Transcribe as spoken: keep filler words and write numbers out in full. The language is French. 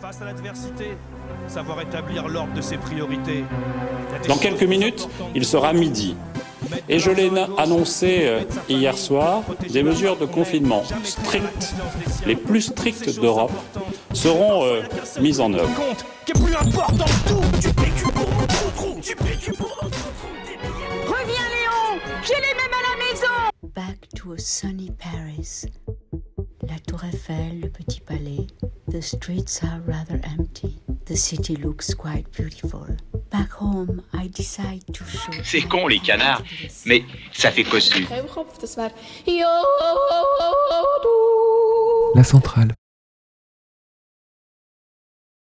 Face à l'adversité, savoir établir l'ordre de ses priorités. Dans quelques minutes, il sera midi. Et je l'ai annoncé euh, hier soir, des mesures de confinement strictes, les plus strictes d'Europe, seront euh, mises en œuvre. Reviens Léon, j'ai les mêmes à la maison. Back to a sunny Paris. La Tour Eiffel, le Petit Palais. The streets are rather empty. The city looks quite beautiful. Back home, I decide to show. C'est con les canards, mais ça fait cossu. La centrale.